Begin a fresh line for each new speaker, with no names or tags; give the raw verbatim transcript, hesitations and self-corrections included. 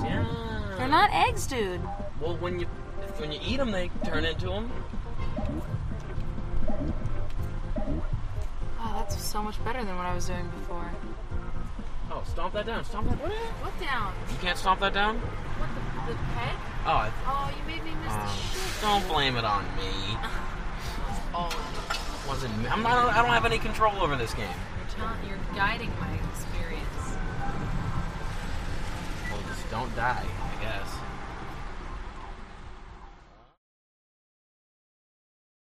Yeah.
They're not eggs, dude.
Well, when you when you eat them, they turn into them.
Oh, that's so much better than what I was doing before.
Oh, stomp that down. Stomp that. What?
What down?
You can't stomp that down?
What, the, the peg?
Oh, I,
Oh, you made me miss
uh,
the shit.
don't blame it on me.
Oh,
Wasn't me. I'm not. I don't have any control over this game.
you're, telling, you're guiding my experience.
Well, just don't die, I guess.